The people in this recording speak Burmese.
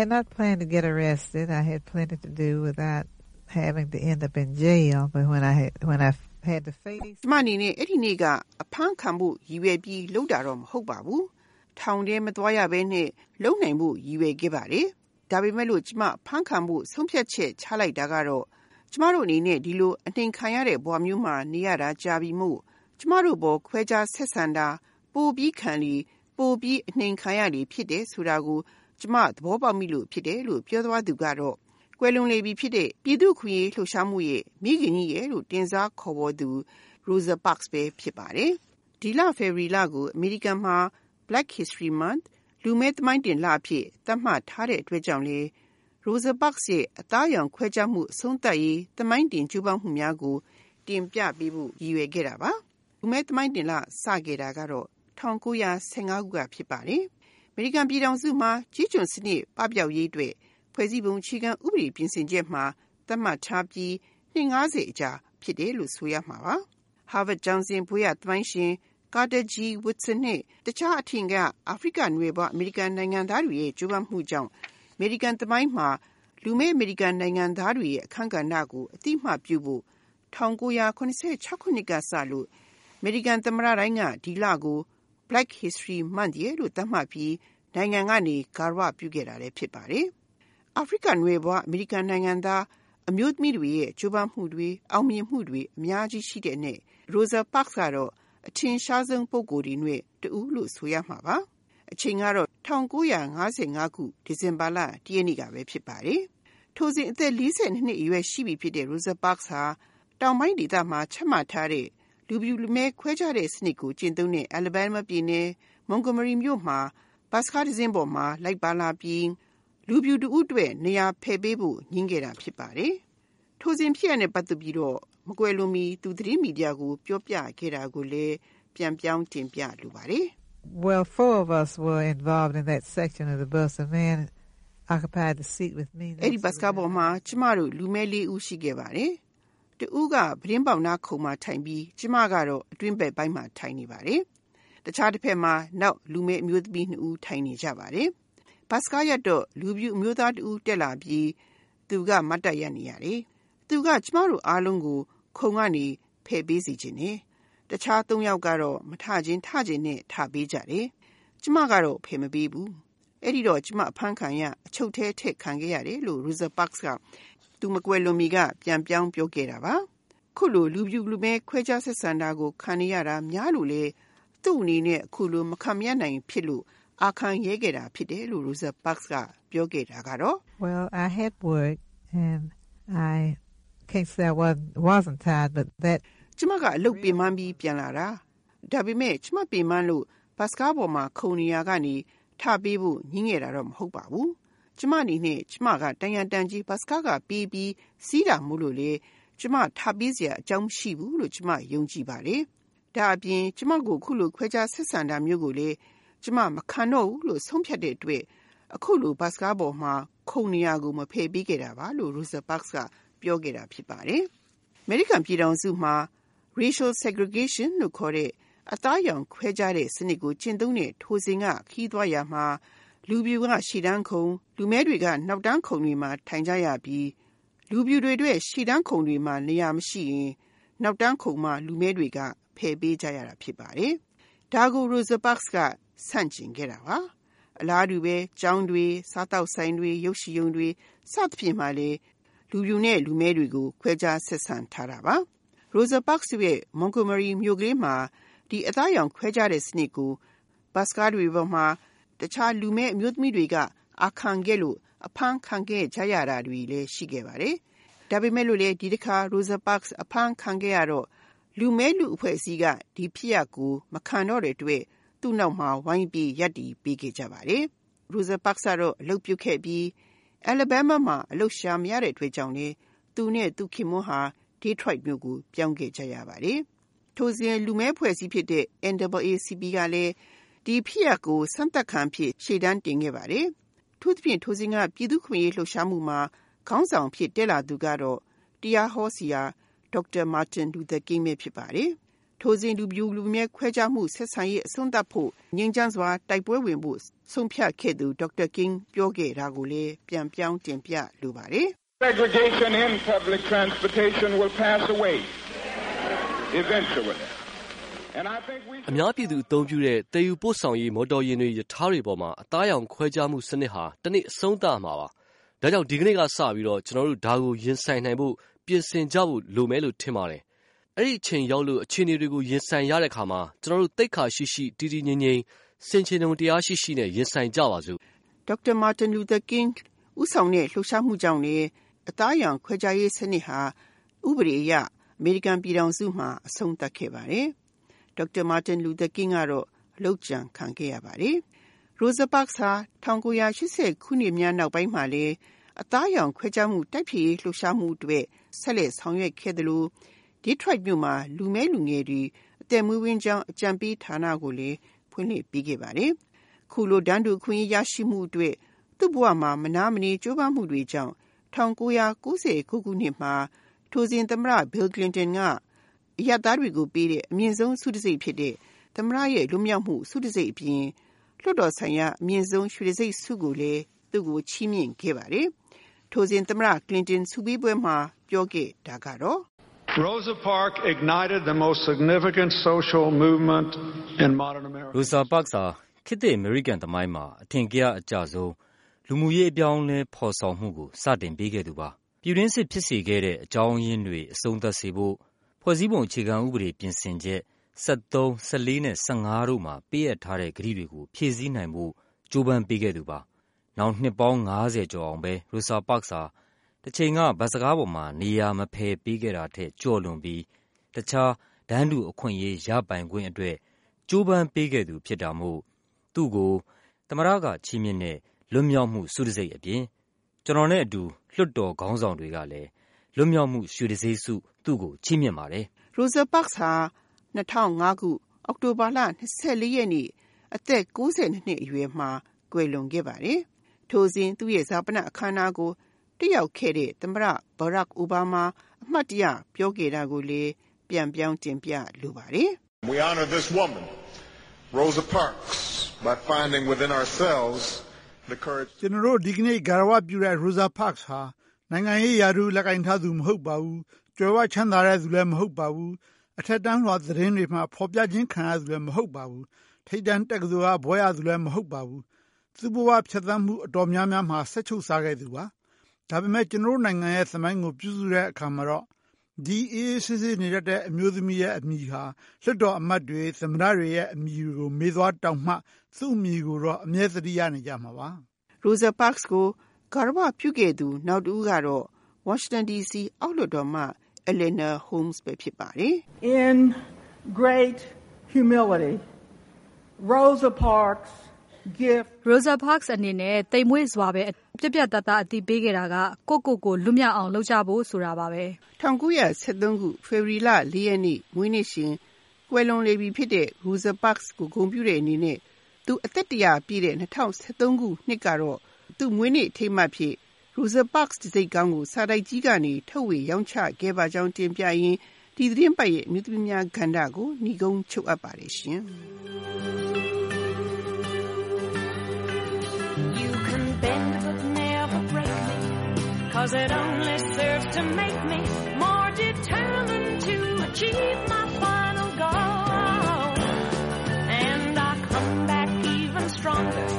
had not planned to get arrested. I had plenty to do without having to end up in jail. But when I had to face ကျမအနေနဲ့အဲ့ဒီနေ့ကအဖမ်းခံဖို့ရည်ရွယ်ပြီးလုပ်တာတော့မဟုတ်ပါဘူး။ထောင်ထဲမသွားရဘဲနဲ့လုံနိုင်ဖို့ရည်ရွယ်ခဲ့ပါတယ်။ဒါပေမဲ့လို့ကျမဖမ်းခံဖို့ဆုံးဖြတ်ချက်ချလိုက်တာကတော့ကျမတို့အနေနဲ့ဒီလိုအနှိမ်ခံရတဲ့ဘဝမျိုးမှာနေရတာကြာပြီမို့ကျမတို့ဘောခွဲခြားဆက်ဆံတာပိုပြီးခံလီပိုပြီးအနှိမ်ခံရလီဖြစ်တယ်ဆိုတာကိုကျမသဘောပေါက်မိလို့ဖြစ်တယ်လို့ပြောသွားသူကတော့ကွယ်လွန်လေပြီဖြစ်တဲ့ပြည်သူ့ခွင့်ရေးလှုပ်ရှားမှုရဲ့မိခင်ကြီးရဲ့လို့တင်စားခေါ်ပေါ်သူ Rosa Parks ပဲဖြစ်ပါတယ်။ဒီလ February လကိုအမေရိကန်မှာ Black History Month လူမဲသမိုင်းတင်လအဖြစ်သတ်မှတ်ထားတဲ့အတွက်ကြောင့်လေ Rosa Parks ရဲ့အသားအရောင်ခွဲခြားမှုအဆုံးသတ်ရေးသမိုင်းတင်ကြိုးပမ်းမှုများကိုတင်ပြပေးဖို့ရည်ရွယ်ခဲ့တာပါ။လူမဲသမိုင်းတင်လစခဲ့တာကတော့1915ခုကဖြစ်ပါတယ်။အမေရိကန်ပြည်ထောင်စုမှာကြီးကျွန်းစနစ်ပပျောက်ရေးအတွက်ဖွဲ့စည်းပုံအခြေခံဥပဒေပြင်ဆင်ချက်မှာသတ်မှတ်ထားပြီးနှစ်50အကြာဖြစ်တယ်လို့ဆိုရမှာပါ။ Harvard ကျောင်းစဉ်ဘွေးရသမိုင်းရှင် Carter G. Woodson နဲ့တခြားအထင်ကအာဖရိကနွယ်ဖွားအမေရိကန်နိုင်ငံသားတွေရဲ့ကြိုးပမ်းမှုကြောင့်အမေရိကန်သမိုင်းမှာလူမဲအမေရိကန်နိုင်ငံသားတွေရဲ့အခမ်းကဏ္ဍကိုအတိအမှတ်ပြုဖို့1986ခုနှစ်ကစလို့အမေရိကန်သမ္မတတိုင်းကဒီလကို Black History Month ရဲ့လို့သတ်မှတ်ပြီးနိုင်ငံကနေဂါရဝပြုခဲ့တာလည်းဖြစ်ပါတယ်။အာဖရိကနွယ်ဖွားအမေရိကန်နိုင်ငံသားအမျိုးသမီးတွေရဲ့ကြိုးပမ်းမှုတွေအောင်မြင်မှုတွေအများကြီးရှိတဲ့နဲ့ Rosa Parks ကတော့အထင်ရှားဆုံးပုဂ္ဂိုလ်တွေနဲ့တူလို့ဆိုရမှာပါ။အချိန်ကတော့1955ခုဒီဇင်ဘာလ1ရက်နေ့ကပဲဖြစ်ပါတယ်။ထိုစဉ်အသက်42နှစ်အရွယ်ရှိပြီဖြစ်တဲ့ Rosa Parks ဟာတောင်ပိုင်းဒေသမှာချမှတ်ထားတဲ့လူပြူလူမဲခွဲခြားတဲ့စနစ်ကိုကျင့်သုံးတဲ့ Alabama ပြည်နယ် Montgomery မြို့မှာဘတ်စကားတစ်စင်းပေါ်မှာလိုက်ပါလာပြီးလူပြူတူအတွက်နေရာဖယ်ပေးဖို့ညှင်းခဲ့တာဖြစ်ပါတယ်။ထိုစဉ်ဖြစ်ရတဲ့ပတ်သက်ပြီးတော့မကွယ်လွန်မီသူသတင်းမီဒီယာကိုပြောပြခဲ့တာကိုလည်းပြန်ပြောင်းတင်ပြလိုပါတယ်။ Well, 4 of us were involved in that section of the bus. A man occupied the seat with me. အဲ့ဒီဘတ်စကားပေါ်မှာကျမတို့လူမဲ4ဦးရှိခဲ့ပါတယ်။တဦးကပရင်းပေါင်နာခုံမှာထိုင်ပြီးကျမကတော့အတွင်းဘက်ပိုင်းမှာထိုင်နေပါတယ်။တခြားတစ်ဖက်မှာနောက်လူမဲအမျိုးသမီး2ဦးထိုင်နေကြပါတယ်။ဘတ်စကားရတော့လူပြူအမျိုးသား2ဦးတက်လာပြီးသူကမတ်တက်ရနေရတယ်။သူကကျမတို့အားလုံးကိုခုံကနေဖယ်ပေးစီခြင်းနဲ့တခြား3ယောက်ကတော့မထခြင်းနဲ့ထပေးကြတယ်။ကျမကတော့ဖယ်မပေးဘူး။အဲ့ဒီတော့ကျမအဖမ်းခံရအချုပ်ထဲထည့်ခံခဲ့ရတယ်လို့ Rosa Parks ကသူမကွယ်လွန်မီကပြန်ပြောင်းပြောခဲ့တာပါ။ခုလိုလူပြူလူမဲခွဲခြားဆက်ဆံတာကိုခံရတာများလို့လေသူ့အနေနဲ့ခုလိုမခံမရနိုင်ဖြစ်လို့အခန်းရဲခဲ့တာဖြစ်တယ်လို့ Rosa Parks ကပြောခဲ့တာကတော့ Well, I had work and I can't say I wasn't tired, but that ကျမကအလုပ်ပင်ပန်းပြီးပြန်လာတာဒါပေမဲ့ကျမပင်ပန်းလို့ဘတ်စကားပေါ်မှာခုံနေရကနေထပေးဖို့ညှင်းခဲ့တာတော့မဟုတ်ပါဘူးကျမအနေနဲ့ကျမကတန်ရန်တန်ကြီးဘတ်စကားကပေးပြီးစီးတာမို့လို့လေကျမထပေးစရာအကြောင်းမရှိဘူးလို့ကျမယုံကြည်ပါတယ်ဒါအပြင်ကျမကိုခုလိုခွဲခြားဆက်ဆံတာမျိုးကိုလေကျမမခံတော့ဘူးလို့ဆုံးဖြတ်တဲ့အတွက်အခုလိုဘတ်စကားပေါ်မှာခုံနေရကိုမဖယ်ပေးခဲ့တာပါလို့ Rosa Parks ကပြောခဲ့တာဖြစ်ပါတယ်အမေရိကန်ပြည်ထောင်စုမှာ racial segregation လို့ခေါ်တဲ့အသားအရောင်ခွဲခြားတဲ့စနစ်ကိုကျင့်သုံးတဲ့ထိုစဉ်ကခီးသွားရမှာလူပြူကရှေ့တန်းခုံလူမဲတွေကနောက်တန်းခုံတွေမှာထိုင်ကြရပြီးလူပြူတွေအတွက်ရှေ့တန်းခုံတွေမှာနေရာမရှိရင်နောက်တန်းခုံမှာလူမဲတွေကဖယ်ပေးကြရတာဖြစ်ပါတယ်။ဒါကို Rosa Parks ကဆန့်ကျင်ခဲ့တာပါ။အလားတူပဲကျောင်းတွေစားတောက်ဆိုင်တွေရုပ်ရှင်ရုံတွေစသဖြင့်မှလည်းလူပြူနဲ့လူမဲတွေကိုခွဲခြားဆက်ဆံထားတာပါ။ Rosa Parks ရဲ့ Montgomery မြို့ကလေးမှာဒီအသားအရောင်ခွဲခြားတဲ့စနစ်ကိုဘတ်စကားတွေပေါ်မှာတခြားလူမဲအမျိုးသမီးတွေကအခန့်ခဲ့လို့အဖမ်းခံခဲ့ကြရတာတွေလည်းရှိခဲ့ပါတယ်။ဒါပေမဲ့လို့လေဒီတစ်ခါ Rosa Parks အဖမ်းခံခဲ့ရတော့လူမဲလူအဖွဲ့အစည်းကဒီဖြစ်ရပ်ကိုမခံတော့တဲ့အတွက်သူ့နောက်မှာဝိုင်းပြီးရပ်တည်ပေးခဲ့ကြပါတယ်။ Rosa Parks ကတော့အလုပ်ပြုတ်ခဲ့ပြီး Alabama မှာအလုပ်ရှာမရတဲ့အတွက်ကြောင့်လေသူနဲ့သူခင်မွန်းဟာ Detroit မြို့ကိုပြောင်းခဲ့ကြရပါတယ်။ထိုစဉ်လူမဲဖွဲ့စည်းဖြစ်တဲ့ NAACP ကလည်းဒီဖြစ်ရပ်ကိုစမ်းသပ်ခံဖြစ်ရှေ့တန်းတင်ခဲ့ပါတယ်။ထို့သဖြင့်ထိုစဉ်ကပြည်သူ့ခွင့်ရေးလှုပ်ရှားမှုမှာခေါင်းဆောင်ဖြစ်တက်လာသူကတော့တရားဟောဆရာဒေါက်တာမာတင်လူသာကင်းပဲဖြစ်ပါတယ်။ထိုစဉ်လူပြူလူမြဲခွဲခြားမှုဆက်ဆံရေးအဆုံးသတ်ဖို့ငြိမ်းချမ်းစွာတိုက်ပွဲဝင်ဖို့ဆုံးဖြတ်ခဲ့သူဒေါက်တာကင်းပြောခဲ့တာကိုလည်းပြန်ပြောင်းတင်ပြလိုပါတယ်။ Segregation in public transportation will pass away eventually. And I think we အများပြည်သူအသုံးပြုတဲ့တည်ယူပို့ဆောင်ရေးမော်တော်ယာဉ်တွေရထားတွေပေါ်မှာအသားရောင်ခွဲခြားမှုစနစ်ဟာတနေ့အဆုံးသတ်မှာပါ။ဒါကြောင့်ဒီကနေ့ကစပြီးတော့ကျွန်တော်တို့ဒါကိုရင်ဆိုင်နိုင်ဖို့ပြင်ဆင်ကြဖို့လိုမယ်လို့ထင်ပါတယ်။အဲ့ဒီအချိန်ရောက်လို့အခြေအနေတွေကိုရင်ဆိုင်ရတဲ့အခါမှာကျွန်တော်တို့သိက္ခာရှိရှိတည်တည်ငြိမ်ငြိမ်စင်ချင်ုံတရားရှိရှိနဲ့ရင်ဆိုင်ကြပါစို့။ Dr. Martin Luther King ဦးဆောင်တဲ့လှုပ်ရှားမှုကြောင့်လည်းအသားရောင်ခွဲခြားရေးစနစ်ဟာဥပဒေအရအမေရိကန်ပြည်ထောင်စုမှာအဆုံးသတ်ခဲ့ပါတယ်။ Dr. Martin Luther King ကတော့အလုပ်ကြံခံခဲ့ရပါတယ်။ Rosa Parks ဟာ1980ခုနှစ်များနောက်ပိုင်းမှာလည်းအသားရောင်ခွဲခြားမှုတိုက်ဖျက်ရေးလှုပ်ရှားမှုတွေဆက်လက်ဆောင်ရွက်ခဲ့တယ်လို့ Detroit မြို့မှာလူမဲလူငယ်တွေအသက်မွေးဝမ်းကြောင်းအကြံပေးဌာနကိုလည်းဖွင့်လှစ်ပေးခဲ့ပါတယ်။ခုလိုတန်းတူခွင့်ရရှိမှုအတွက်သူ့ဘဝမှာမနာမနေကြိုးပမ်းမှုတွေကြောင့်1999ခုနှစ်မှာထိုစဉ်သမ္မတ Bill Clinton ကအရပ်သားတွေကိုပေးတဲ့အမြင့်ဆုံးဆုတံဆိပ်ဖြစ်တဲ့သမ္မတရဲ့လွတ်မြောက်မှုဆုတံဆိပ်အပြင်လွှတ်တော်ဆိုင်ရာအမြင့်ဆုံးရွှေတံဆိပ်ဆုကိုလည်းသူ့ကိုချီးမြှင့်ခဲ့ပါတယ်။ထိုစဉ်သမ္မတ Clinton ဆုပေးပွဲမှာပြောခဲ့တာကတော့ Rosa Parks ignited the most significant social movement in modern America. Rosa Parks ဟာခေတ်သစ်အမေရိကန်သမိုင်းမှာအထင်ကရအကျဆုံးလူမှုရေးအပြောင်းအလဲဖော်ဆောင်မှုကိုစတင်ပေးခဲ့သူပါ။ပြည်တွင်းစစ်ဖြစ်စေခဲ့တဲ့အကြောင်းရင်းတွေအဆုံးသတ်စေဖို့ဖွဲ့စည်းပုံအခြေခံဥပဒေပြင်ဆင်ချက်73, 14နဲ့15တို့မှာပေးအပ်ထားတဲ့ကတိတွေကိုဖြည့်ဆည်းနိုင်ဖို့ကြိုးပမ်းပေးခဲ့သူပါ။နောက်နှစ်ပေါင်း50ကျော်အောင်ပဲ Rosa Parks ဟာတချိန်ကဗတ်စကားပေါ်မှာနေရာမဖယ်ပေးခဲ့တာထက်ကျော်လွန်ပြီးတခြားဒန်းတူအခွင့်အရေးရပိုင်ခွင့်အတွက်ကြိုးပမ်းပေးခဲ့သူဖြစ်တာမို့သူ့ကိုသမ္မတကချီးမြှင့်တဲ့လွတ်မြောက်မှုဆုတံဆိပ်အပြင်ကျွန်တော်နဲ့အတူလွှတ်တော်ခေါင်းဆောင်တွေကလည်းလွတ်မြောက်မှုရွှေတံဆိပ်ဆုသူ့ကိုချီးမြှင့်ပါတယ်။ Rosa Parks ဟာ2005ခုအောက်တိုဘာလ24ရက်နေ့အသက်92နှစ်အရွယ်မှာကွယ်လွန်ခဲ့ပါတယ်။ထိုစဉ်သူ့ရဲ့ဇာပနအခမ်းအနားကိုတက်ရောက်ခဲ့တဲ့သမ္မတ Barack Obama အမှတ်တရပြောခဲ့တာကိုလည်းပြန်ပြောင်းတင်ပြလိုပါတယ်။ We honor this woman, Rosa Parks, by finding within ourselves the courage. ကျွန်တော်တို့ဒီကနေ့ဂါရဝပြုတဲ့ Rosa Parks ဟာနိုင်ငံရေးရာထူးလက်ကင်ထားသူမဟုတ်ပါဘူး။ကြွယ်ဝချမ်းသာတဲ့သူလည်းမဟုတ်ပါဘူး။အထက်တန်းလွှာသတင်းတွေမှာဖော်ပြခြင်းခံရသူလည်းမဟုတ်ပါဘူး။ထိပ်တန်းတက္ကသိုလ်ကဘွဲ့ရသူလည်းမဟုတ်ပါဘူး။သူ့ဘဝဖြတ်သန်းမှုအတော်များများမှာဆက်ချုပ်စားခဲ့သူပါ။ဒါပေမဲ့ကျွန်တော်တို့နိုင်ငံရဲ့သမိုင်းကိုပြုစုတဲ့အခါမှာတော့ဒီအေးဆေးဆေးနေတတ်တဲ့အမျိုးသမီးရဲ့အမည်ဟာလွှတ်တော်အမတ်တွေသမ္မတတွေရဲ့အမည်ကိုမေးသွားတောင်းမှသူ့အမည်ကိုတော့အမြဲသတိရနေကြမှာပါ။ Rosa Parks ကိုဂါရဝပြုခဲ့သူနောက်တစ်ဦးကတော့ Washington DC အောက်လွှတ်တော်မှ Eleanor Holmes ပဲဖြစ်ပါတယ်။ In great humility, Rosa Parks အနေနဲ့တိမ်မွေ့စွာပဲပြပြတသားအသိပေးခဲ့တာကကိုလွတ်မြောက်အောင်လုပ်ကြဖို့ဆိုတာပါပဲ 1973ခုဖေဖော်ဝါရီလ4ရက်နေ့မွေးနေ့ရှင်ကွယ်လွန်လေပြီဖြစ်တဲ့ Rosa Parks ကိုဂုဏ်ပြုတဲ့အနေနဲ့သူအသက်100ပြည့်တဲ့2013ခုနှစ်ကတော့သူမွေးနေ့အထိမ်းအမှတ်ဖြစ် Rosa Parks တံဆိပ်ကောင်းကိုစာတိုက်ကြီးကနေထုတ်ဝေရောင်းချခဲ့ပါကြောင်းတင်ပြရင်းဒီသတင်းပတ်ရဲ့အမျိုးသမီးများကဏ္ဍကိုညီကုန်းချုပ်အပ်ပါတယ်ရှင်။ Cause it only serves to make me more determined to achieve my final goal. And I come back even stronger